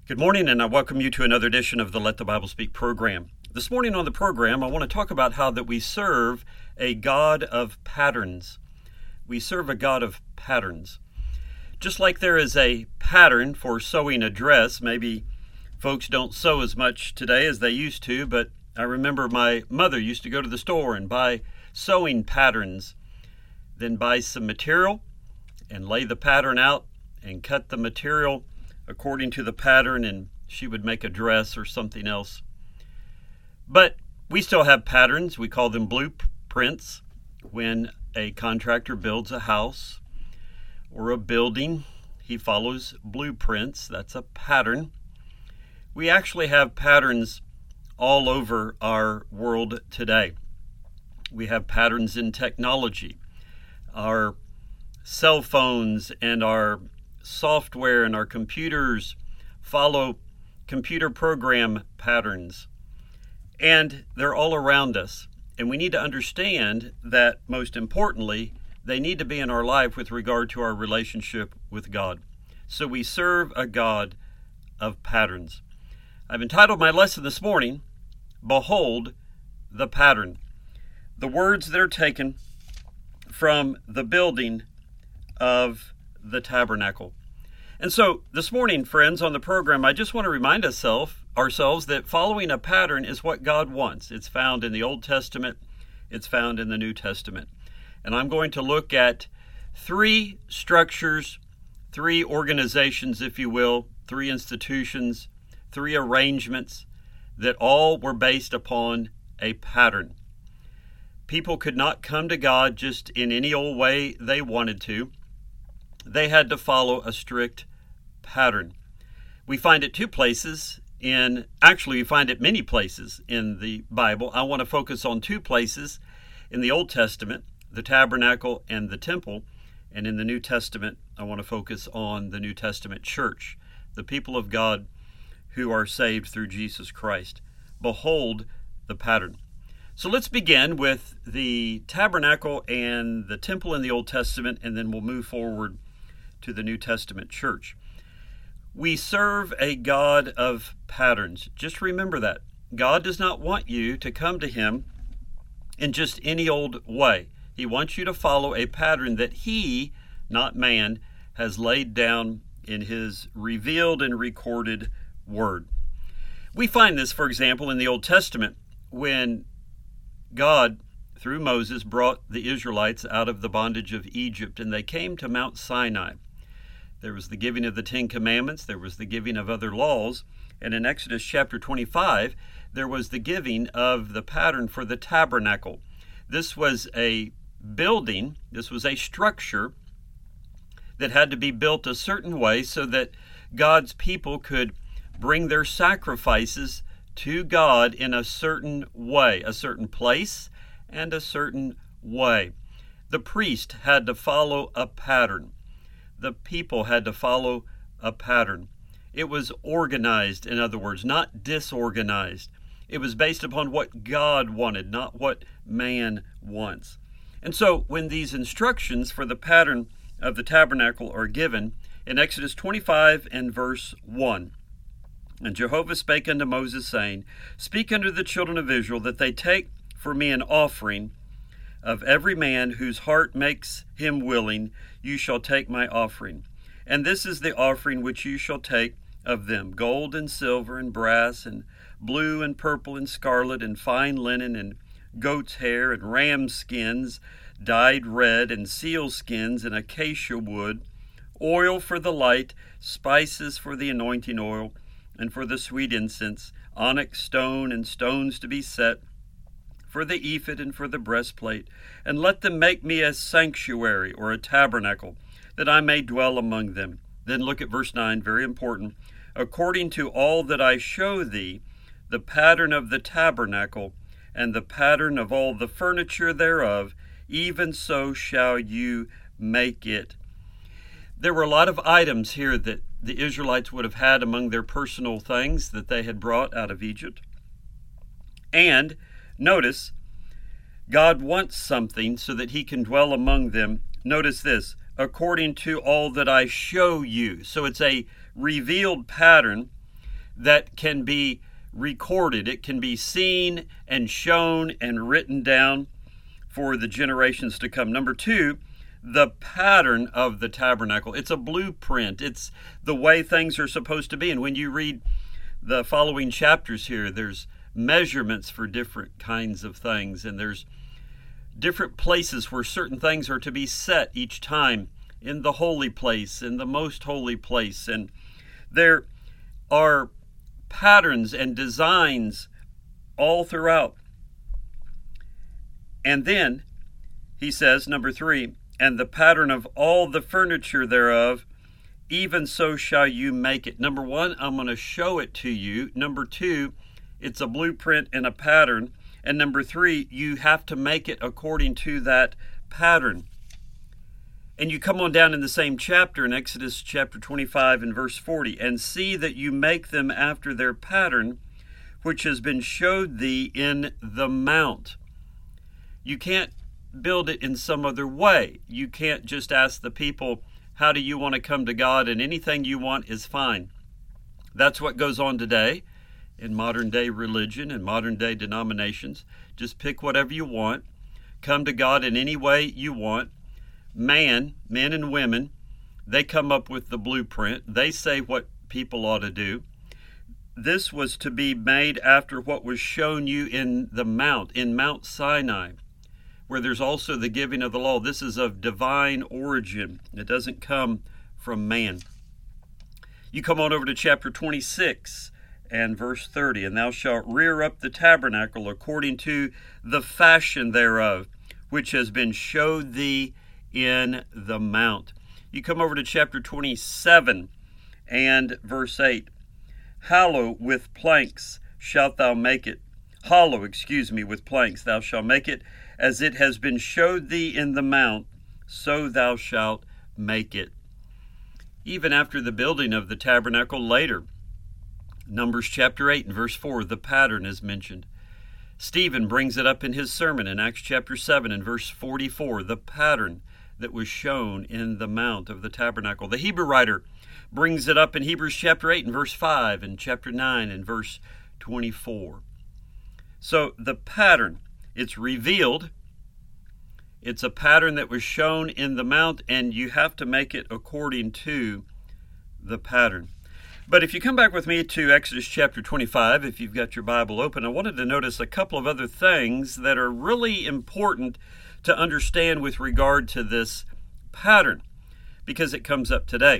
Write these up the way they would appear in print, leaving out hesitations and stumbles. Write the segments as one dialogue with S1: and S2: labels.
S1: Good morning, and I welcome you to another edition of the Let the Bible Speak program. This morning on the program, I want to talk about how that we serve a God of patterns. We serve a God of patterns. Just like there is a pattern for sewing a dress, maybe folks don't sew as much today as they used to, but I remember my mother used to go to the store and buy sewing patterns, then buy some material and lay the pattern out and cut the material according to the pattern, and she would make a dress or something else. But we still have patterns. We call them blueprints. When a contractor builds a house or a building, he follows blueprints. That's a pattern. We actually have patterns all over our world today. We have patterns in technology. Our cell phones and our software and our computers follow computer program patterns, and they're all around us. And we need to understand that, most importantly, they need to be in our life with regard to our relationship with God. So we serve a God of patterns. I've entitled my lesson this morning, Behold the Pattern. The words that are taken from the building of the tabernacle. And so this morning, friends, on the program, I just want to remind ourselves that following a pattern is what God wants. It's found in the Old Testament. It's found in the New Testament. And I'm going to look at three structures, three organizations, if you will, three institutions, three arrangements that all were based upon a pattern. People could not come to God just in any old way they wanted to. They had to follow a strict pattern. We find it we find it many places in the Bible. I want to focus on two places in the Old Testament, the tabernacle and the temple. And in the New Testament, I want to focus on the New Testament church, the people of God who are saved through Jesus Christ. Behold the pattern. So let's begin with the tabernacle and the temple in the Old Testament, and then we'll move forward to the New Testament church. We serve a God of patterns. Just remember that. God does not want you to come to Him in just any old way. He wants you to follow a pattern that He, not man, has laid down in His revealed and recorded Word. We find this, for example, in the Old Testament when God, through Moses, brought the Israelites out of the bondage of Egypt, and they came to Mount Sinai. There was the giving of the Ten Commandments, there was the giving of other laws, and in Exodus chapter 25, there was the giving of the pattern for the tabernacle. This was a building, this was a structure that had to be built a certain way so that God's people could bring their sacrifices to God in a certain way, a certain place, and a certain way. The priest had to follow a pattern. The people had to follow a pattern. It was organized, in other words, not disorganized. It was based upon what God wanted, not what man wants. And so when these instructions for the pattern of the tabernacle are given in Exodus 25 and verse 1, and Jehovah spake unto Moses, saying, Speak unto the children of Israel, that they take for me an offering of every man whose heart makes him willing. You shall take my offering. And this is the offering which you shall take of them: gold and silver and brass and blue and purple and scarlet and fine linen and goat's hair and ram skins dyed red and seal skins and acacia wood, oil for the light, spices for the anointing oil, and for the sweet incense, onyx stone and stones to be set, for the ephod and for the breastplate. And let them make me a sanctuary, or a tabernacle, that I may dwell among them. Then look at verse 9, very important. According to all that I show thee, the pattern of the tabernacle, and the pattern of all the furniture thereof, even so shall you make it. There were a lot of items here that the Israelites would have had among their personal things that they had brought out of Egypt. And notice, God wants something so that He can dwell among them. Notice this, according to all that I show you. So it's a revealed pattern that can be recorded. It can be seen and shown and written down for the generations to come. Number two, the pattern of the tabernacle. It's a blueprint. It's the way things are supposed to be. And when you read the following chapters here, there's measurements for different kinds of things, and there's different places where certain things are to be set each time, in the holy place, in the most holy place. And there are patterns and designs all throughout. And then he says, number three, and the pattern of all the furniture thereof, even so shall you make it. Number one, I'm going to show it to you. Number two, it's a blueprint and a pattern. And number three, you have to make it according to that pattern. And you come on down in the same chapter, in Exodus chapter 25 and verse 40, and see that you make them after their pattern, which has been showed thee in the mount. You can't build it in some other way. You can't just ask the people, how do you want to come to God? And anything you want is fine. That's what goes on today in modern day religion and modern day denominations. Just pick whatever you want. Come to God in any way you want. Men and women, they come up with the blueprint. They say what people ought to do. This was to be made after what was shown you in the mount, in Mount Sinai, where there's also the giving of the law. This is of divine origin. It doesn't come from man. You come on over to chapter 26 and verse 30, and thou shalt rear up the tabernacle according to the fashion thereof, which has been showed thee in the mount. You come over to chapter 27 and verse 8. Hollow with planks shalt thou make it. With planks thou shalt make it, as it has been showed thee in the mount, so thou shalt make it. Even after the building of the tabernacle later, Numbers chapter 8 and verse 4, the pattern is mentioned. Stephen brings it up in his sermon in Acts chapter 7 and verse 44, the pattern that was shown in the mount of the tabernacle. The Hebrew writer brings it up in Hebrews chapter 8 and verse 5 and chapter 9 and verse 24. So the pattern, it's revealed. It's a pattern that was shown in the mount, and you have to make it according to the pattern. But if you come back with me to Exodus chapter 25, if you've got your Bible open, I wanted to notice a couple of other things that are really important to understand with regard to this pattern, because it comes up today.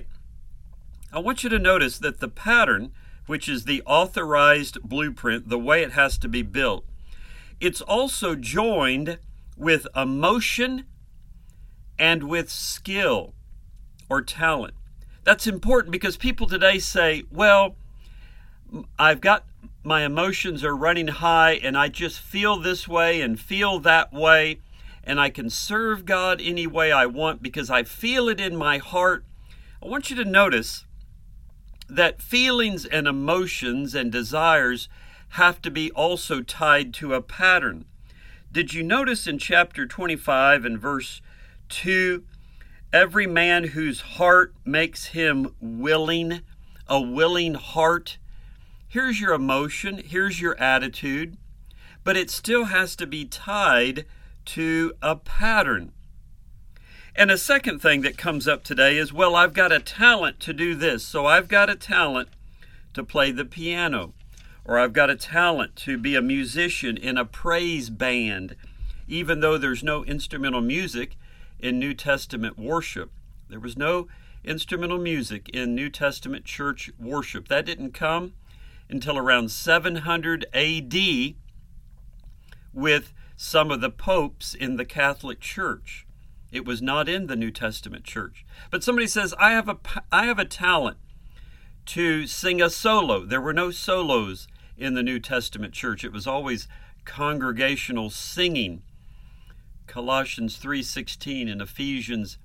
S1: I want you to notice that the pattern, which is the authorized blueprint, the way it has to be built, it's also joined with emotion and with skill or talent. That's important because people today say, well, I've got my emotions are running high and I just feel this way and feel that way, and I can serve God any way I want because I feel it in my heart. I want you to notice that feelings and emotions and desires have to be also tied to a pattern. Did you notice in chapter 25 and verse 2, every man whose heart makes him willing, a willing heart? Here's your emotion, here's your attitude, but it still has to be tied to a pattern. And a second thing that comes up today is, well, I've got a talent to do this, so I've got a talent to play the piano, or I've got a talent to be a musician in a praise band, even though there's no instrumental music in New Testament worship. There was no instrumental music in New Testament church worship. That didn't come until around 700 AD with some of the popes in the Catholic Church. It was not in the New Testament church. But somebody says, I have a talent to sing a solo. There were no solos in the New Testament church. It was always congregational singing. Colossians 3:16 and Ephesians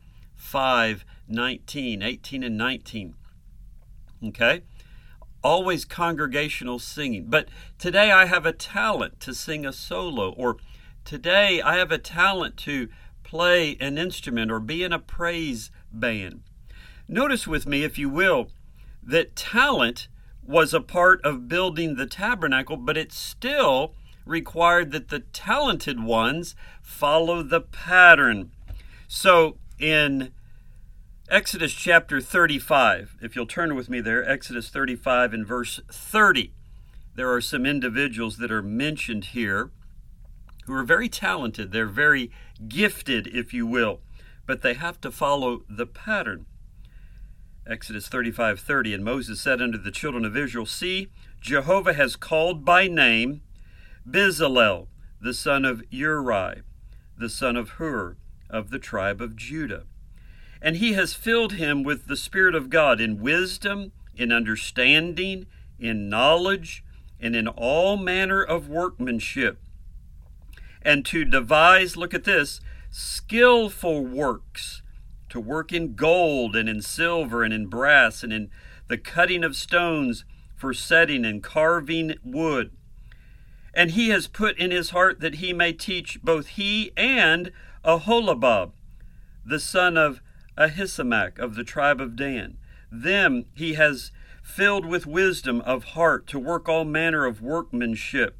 S1: 5:19, 18 and 19. Okay? Always congregational singing. But today I have a talent to sing a solo, or today I have a talent to play an instrument or be in a praise band. Notice with me, if you will, that talent was a part of building the tabernacle, but it still required that the talented ones follow the pattern. So in Exodus chapter 35, if you'll turn with me there, Exodus 35 and verse 30, there are some individuals that are mentioned here who are very talented. They're very gifted, if you will, but they have to follow the pattern. Exodus 35:30, and Moses said unto the children of Israel, See, Jehovah has called by name Bezalel, the son of Uri, the son of Hur, of the tribe of Judah. And he has filled him with the Spirit of God in wisdom, in understanding, in knowledge, and in all manner of workmanship, and to devise, look at this, skillful works, to work in gold and in silver and in brass and in the cutting of stones for setting and carving wood. And he has put in his heart that he may teach both he and Aholabab, the son of Ahisamach of the tribe of Dan. Them he has filled with wisdom of heart to work all manner of workmanship.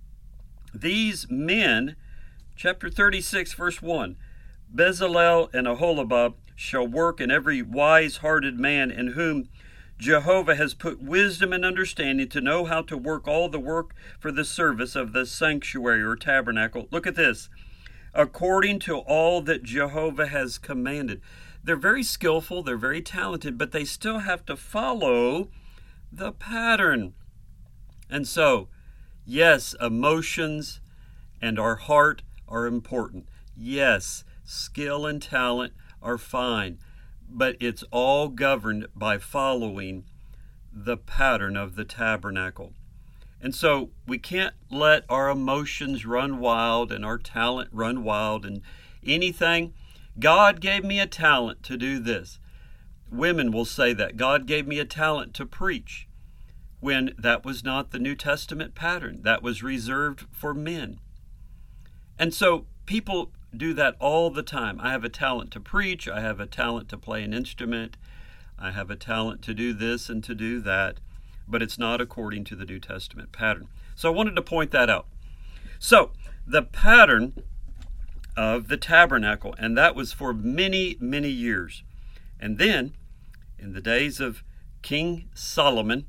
S1: These men, chapter 36, verse 1, Bezalel and Aholabab shall work in every wise-hearted man in whom Jehovah has put wisdom and understanding to know how to work all the work for the service of the sanctuary or tabernacle. Look at this. According to all that Jehovah has commanded. They're very skillful, they're very talented, but they still have to follow the pattern. And so, yes, emotions and our heart are important. Yes, skill and talent are fine, but it's all governed by following the pattern of the tabernacle. And so we can't let our emotions run wild and our talent run wild and anything. God gave me a talent to do this. Women will say that. God gave me a talent to preach, when that was not the New Testament pattern. That was reserved for men. And so people do that all the time. I have a talent to preach. I have a talent to play an instrument. I have a talent to do this and to do that. But it's not according to the New Testament pattern. So I wanted to point that out. So the pattern of the tabernacle, and that was for many, many years. And then in the days of King Solomon,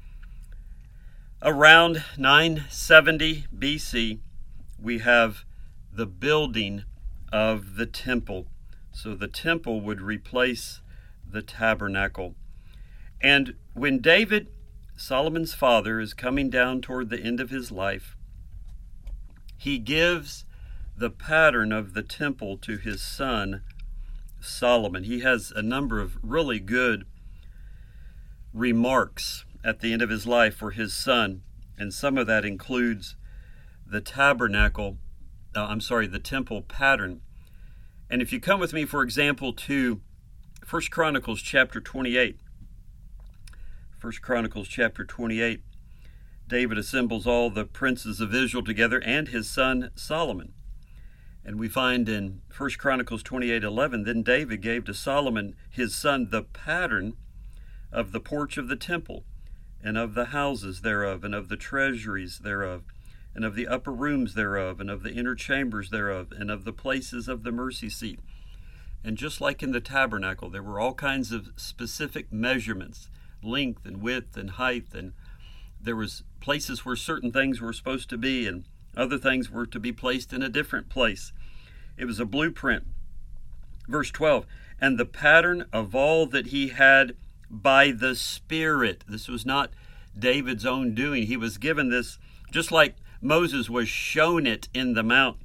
S1: around 970 BC, we have the building of the temple. So the temple would replace the tabernacle. And when David, Solomon's father, is coming down toward the end of his life, he gives the pattern of the temple to his son, Solomon. He has a number of really good remarks at the end of his life for his son, and some of that includes the the temple pattern. And if you come with me, for example, to 1 Chronicles chapter 28. 1 Chronicles chapter 28, David assembles all the princes of Israel together and his son Solomon. And we find in 1 Chronicles 28:11, then David gave to Solomon his son the pattern of the porch of the temple, and of the houses thereof, and of the treasuries thereof, and of the upper rooms thereof, and of the inner chambers thereof, and of the places of the mercy seat. And just like in the tabernacle, there were all kinds of specific measurements, length and width and height, and there was places where certain things were supposed to be, and other things were to be placed in a different place. It was a blueprint. Verse 12, and the pattern of all that he had by the Spirit. This was not David's own doing. He was given this, just like Moses was shown it in the mount.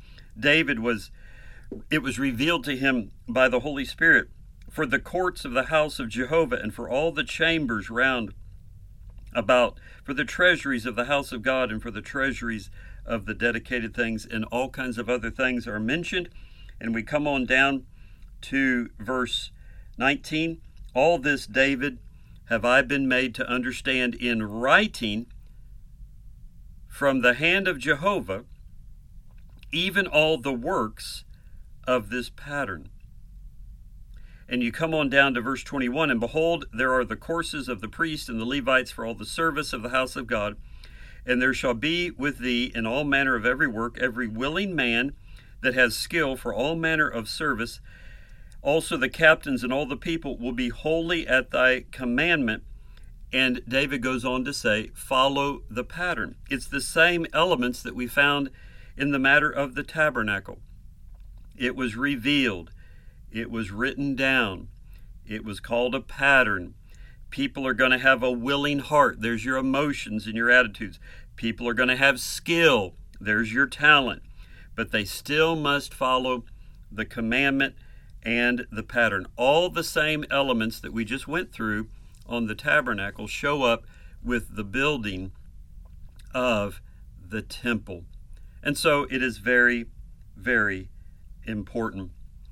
S1: It was revealed to him by the Holy Spirit for the courts of the house of Jehovah, and for all the chambers round about, for the treasuries of the house of God, and for the treasuries of the dedicated things, and all kinds of other things are mentioned. And we come on down to verse 19. All this, David, have I been made to understand in writing from the hand of Jehovah, even all the works of this pattern. And you come on down to verse 21, and behold, there are the courses of the priests and the Levites for all the service of the house of God. And there shall be with thee in all manner of every work, every willing man that has skill for all manner of service. Also the captains and all the people will be holy at thy commandment. And David goes on to say, follow the pattern. It's the same elements that we found in the matter of the tabernacle. It was revealed. It was written down. It was called a pattern. People are going to have a willing heart. There's your emotions and your attitudes. People are going to have skill. There's your talent. But they still must follow the commandment and the pattern. All the same elements that we just went through on the tabernacle show up with the building of the temple. And so it is very, very important.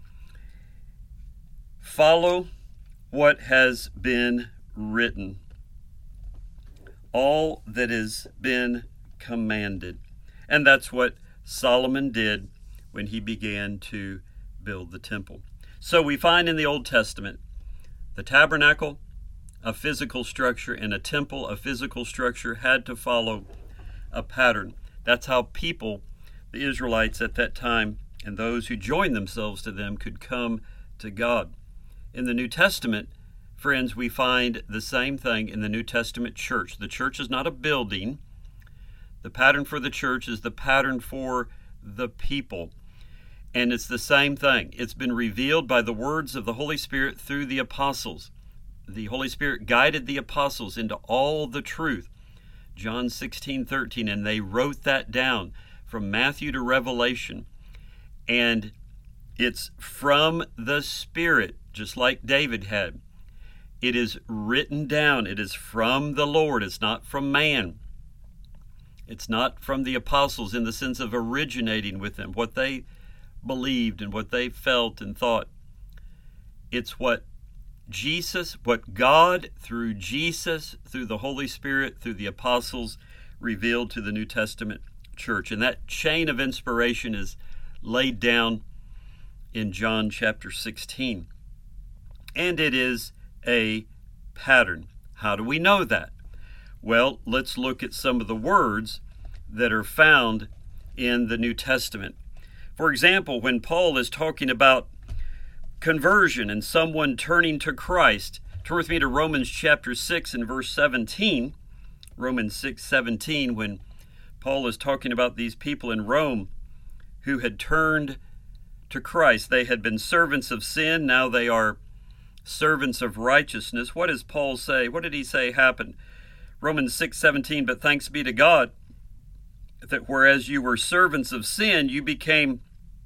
S1: Follow what has been written, all that has been commanded. And that's what Solomon did when he began to build the temple. So we find in the Old Testament the tabernacle, a physical structure, and a temple, a physical structure, had to follow a pattern. That's how people, the Israelites at that time, and those who joined themselves to them could come to God. In the New Testament, friends, we find the same thing in the New Testament church. The church is not a building. The pattern for the church is the pattern for the people. And it's the same thing. It's been revealed by the words of the Holy Spirit through the apostles. The Holy Spirit guided the apostles into all the truth. John 16:13, and they wrote that down from Matthew to Revelation. And it's from the Spirit, just like David had. It is written down. It is from the Lord. It's not from man. It's not from the apostles in the sense of originating with them, what they believed and what they felt and thought. It's what God, through Jesus, through the Holy Spirit, through the apostles, revealed to the New Testament church. And that chain of inspiration is laid down in John chapter 16. And it is a pattern. How do we know that? Well, let's look at some of the words that are found in the New Testament. For example, when Paul is talking about conversion and someone turning to Christ, turn with me to Romans chapter 6 and verse 17. Romans 6:17, when Paul is talking about these people in Rome who had turned to Christ. They had been servants of sin, now they are servants of righteousness. What does Paul say? What did he say happened? Romans 6:17, but thanks be to God that whereas you were servants of sin, you became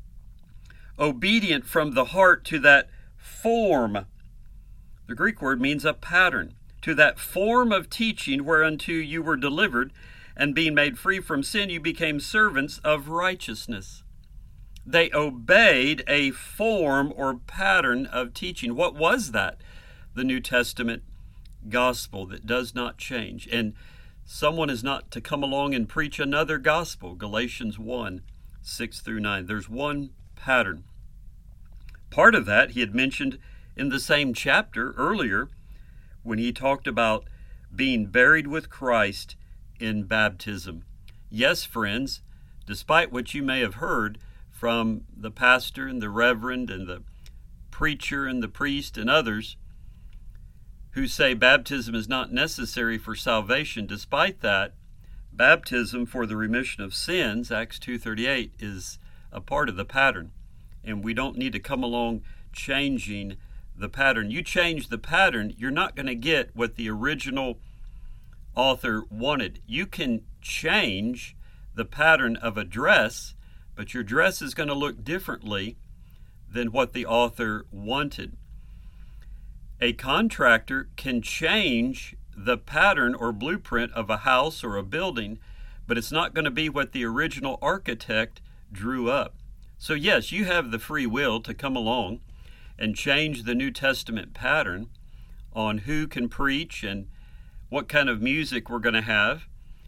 S1: obedient from the heart to that form. The Greek word means a pattern. To that form of teaching whereunto you were delivered, and being made free from sin, you became servants of righteousness. They obeyed a form or pattern of teaching. What was that? The New Testament gospel that does not change. And someone is not to come along and preach another gospel. Galatians 1:6-9. There's one pattern. Part of that he had mentioned in the same chapter earlier when he talked about being buried with Christ in baptism. Yes, friends, despite what you may have heard from the pastor and the reverend and the preacher and the priest and others who say baptism is not necessary for salvation, despite that, baptism for the remission of sins, Acts 2:38, is a part of the pattern. And we don't need to come along changing the pattern. You change the pattern, you're not going to get what the original author wanted. You can change the pattern of a dress, but your dress is going to look differently than what the author wanted. A contractor can change the pattern or blueprint of a house or a building, but it's not going to be what the original architect drew up. So yes, you have the free will to come along and change the New Testament pattern on who can preach and what kind of music we're going to have,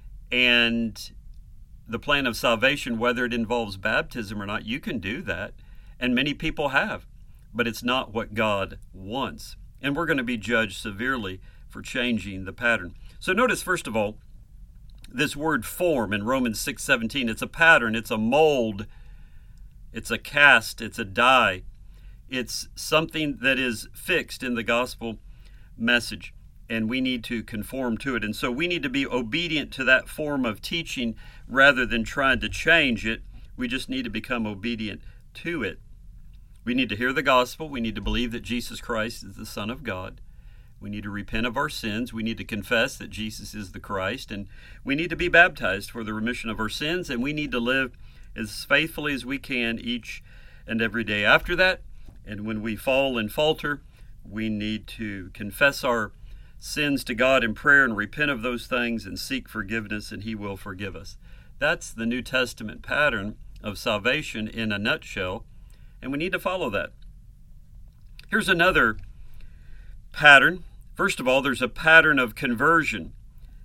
S1: and the plan of salvation, whether it involves baptism or not. You can do that, and many people have. but it's not what God wants. And we're going to be judged severely for changing the pattern. So notice, first of all, this word form in Romans 6:17. It's a pattern, it's a mold, it's a cast, it's a die. It's something that is fixed in the gospel message, and we need to conform to it. And so we need to be obedient to that form of teaching rather than trying to change it. We just need to become obedient to it. We need to hear the gospel. We need to believe that Jesus Christ is the Son of God. We need to repent of our sins. We need to confess that Jesus is the Christ. And we need to be baptized for the remission of our sins. And we need to live as faithfully as we can each and every day after that. And when we fall and falter, we need to confess our sins to God in prayer and repent of those things and seek forgiveness, and He will forgive us. That's the New Testament pattern of salvation in a nutshell, and we need to follow that. Here's another pattern. First of all, there's a pattern of conversion.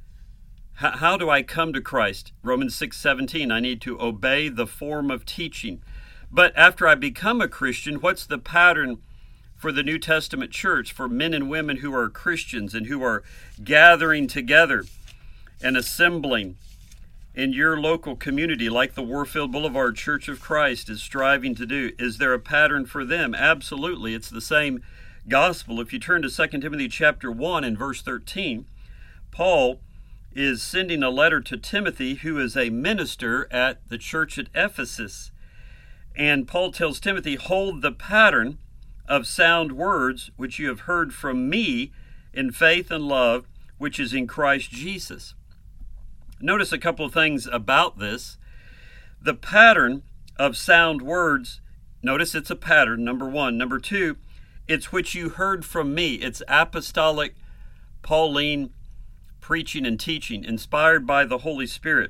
S1: How do I come to Christ? Romans 6:17, I need to obey the form of teaching. But after I become a Christian, what's the pattern for the New Testament church, for men and women who are Christians and who are gathering together and assembling in your local community like the Warfield Boulevard Church of Christ is striving to do? Is there a pattern for them? Absolutely. It's the same gospel. If you turn to 2 Timothy chapter 1 and verse 13, Paul is sending a letter to Timothy, who is a minister at the church at Ephesus. And Paul tells Timothy, hold the pattern of sound words which you have heard from me in faith and love, which is in Christ Jesus. Notice a couple of things about this. The pattern of sound words, notice it's a pattern, number one. Number two, it's which you heard from me. It's apostolic, Pauline preaching and teaching, inspired by the Holy Spirit.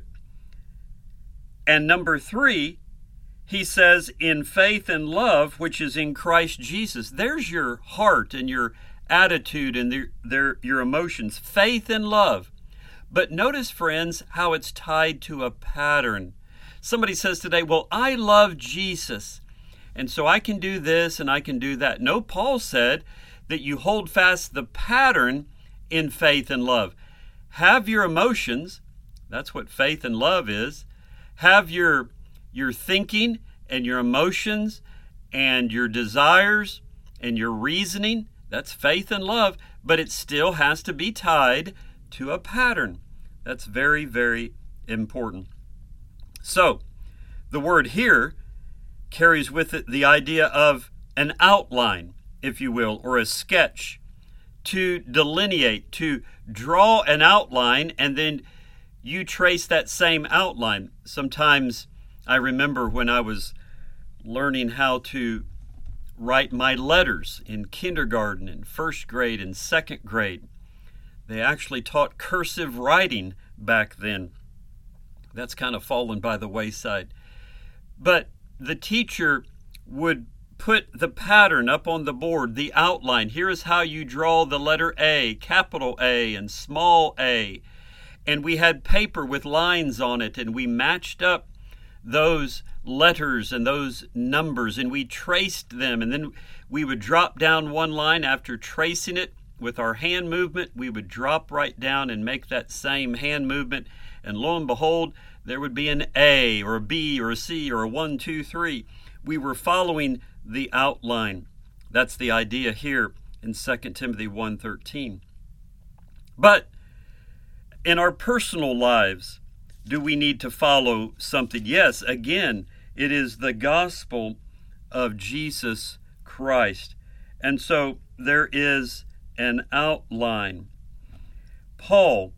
S1: And number three, he says, in faith and love, which is in Christ Jesus. There's your heart and your attitude and your emotions. Faith and love. But notice, friends, how it's tied to a pattern. Somebody says today, well, I love Jesus, and so I can do this and I can do that. No, Paul said that you hold fast the pattern in faith and love. Have your emotions. That's what faith and love is. Have your thinking and your emotions and your desires and your reasoning. That's faith and love, but it still has to be tied to a pattern. That's very, very important. So, the word here carries with it the idea of an outline, if you will, or a sketch, to delineate, to draw an outline, and then you trace that same outline. Sometimes I remember when I was learning how to write my letters in kindergarten and first grade and second grade. They actually taught cursive writing back then. That's kind of fallen by the wayside. But the teacher would put the pattern up on the board, the outline. Here is how you draw the letter A, capital A and small a. And we had paper with lines on it, and we matched up those letters and those numbers, and we traced them, and then we would drop down one line. After tracing it with our hand movement, we would drop right down and make that same hand movement, and lo and behold, there would be an A or a B or a C or a 1, 2, 3. We were following the outline. That's the idea here in 2 Timothy 1:13. But in our personal lives, do we need to follow something? Yes, again, it is the gospel of Jesus Christ. And so there is an outline. Paul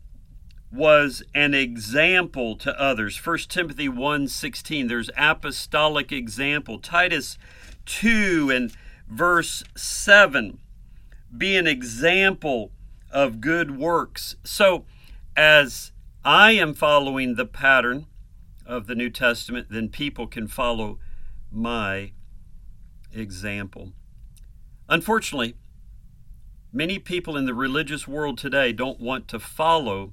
S1: was an example to others. 1 Timothy 1:16, there's apostolic example. Titus 2 and verse 7, be an example of good works. So as I am following the pattern of the New Testament, then people can follow my example. Unfortunately, many people in the religious world today don't want to follow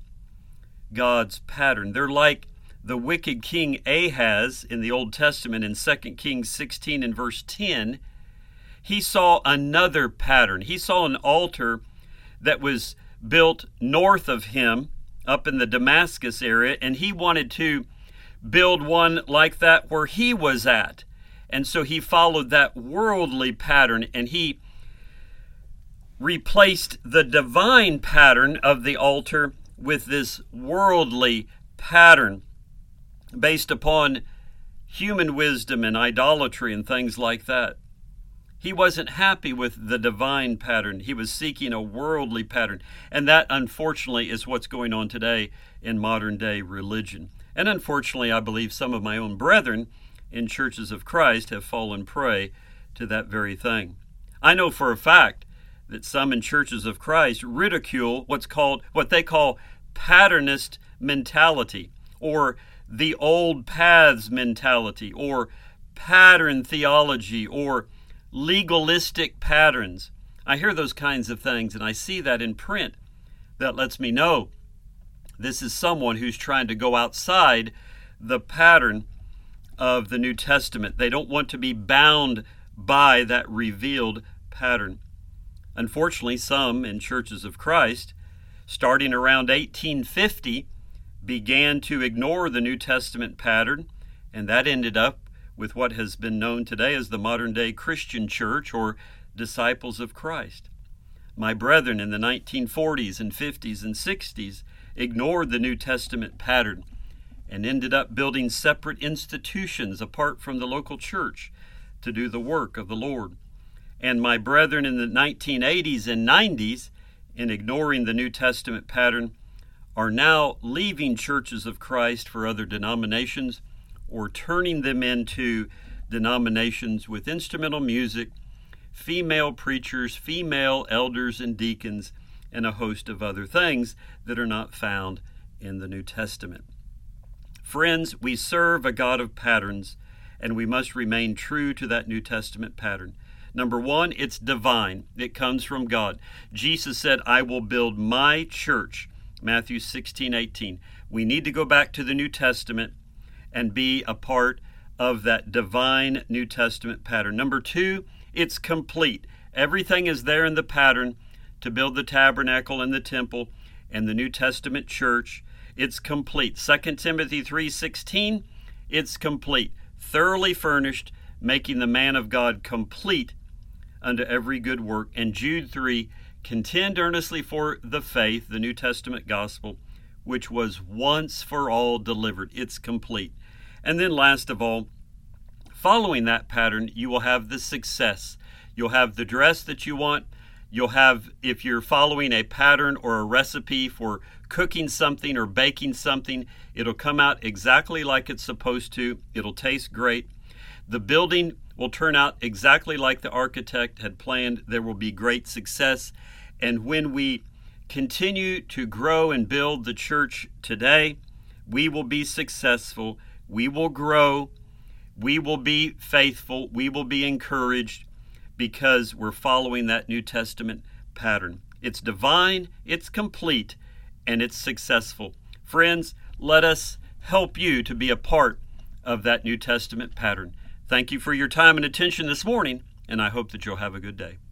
S1: God's pattern. They're like the wicked king Ahaz in the Old Testament in 2 Kings 16 and verse 10. he saw another pattern. He saw an altar that was built north of him up in the Damascus area, and he wanted to build one like that where he was at. And so he followed that worldly pattern, and he replaced the divine pattern of the altar with this worldly pattern based upon human wisdom and idolatry and things like that. He wasn't happy with the divine pattern. He was seeking a worldly pattern. And that, unfortunately, is what's going on today in modern day religion. And unfortunately, I believe some of my own brethren in churches of Christ have fallen prey to that very thing. I know for a fact that some in churches of Christ ridicule what they call patternist mentality, or the old paths mentality, or pattern theology, or legalistic patterns. I hear those kinds of things, and I see that in print. That lets me know this is someone who's trying to go outside the pattern of the New Testament. They don't want to be bound by that revealed pattern. Unfortunately, some in churches of Christ, starting around 1850, began to ignore the New Testament pattern, and that ended up with what has been known today as the modern-day Christian church, or disciples of Christ. My brethren in the 1940s and 50s and 60s ignored the New Testament pattern and ended up building separate institutions apart from the local church to do the work of the Lord. And my brethren in the 1980s and 90s, in ignoring the New Testament pattern, are now leaving churches of Christ for other denominations, or turning them into denominations with instrumental music, female preachers, female elders and deacons, and a host of other things that are not found in the New Testament. Friends, we serve a God of patterns, and we must remain true to that New Testament pattern. Number one, it's divine. It comes from God. Jesus said, I will build my church, Matthew 16:18. We need to go back to the New Testament and be a part of that divine New Testament pattern. Number two, it's complete. Everything is there in the pattern to build the tabernacle and the temple and the New Testament church. It's complete. 2 Timothy 3:16, it's complete. Thoroughly furnished, making the man of God complete unto every good work. And Jude 3, contend earnestly for the faith, the New Testament gospel, which was once for all delivered. It's complete. And then last of all, following that pattern, you will have the success. You'll have the dress that you want. You'll have, if you're following a pattern or a recipe for cooking something or baking something, it'll come out exactly like it's supposed to. It'll taste great. The building will turn out exactly like the architect had planned. There will be great success. And when we continue to grow and build the church today, we will be successful. We will grow. We will be faithful. We will be encouraged because we're following that New Testament pattern. It's divine, it's complete, and it's successful. Friends, let us help you to be a part of that New Testament pattern. Thank you for your time and attention this morning, and I hope that you'll have a good day.